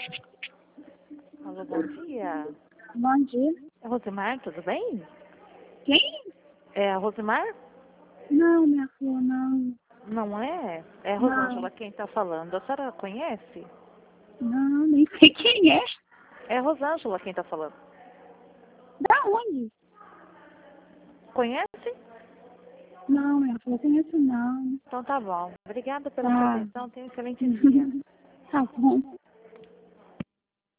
Alô, bom dia. Bom dia. É Rosimar, tudo bem? Quem? É a Rosimar? Não, minha filha, não. Não é? É a Não, Rosângela quem está falando. A senhora conhece? não, nem sei quem é. É a Rosângela quem está falando. Da onde? Conhece? Não, minha filha, conheço não. Então tá bom. Obrigada pela sua Tá. atenção. Tenha um excelente dia. Tá bom.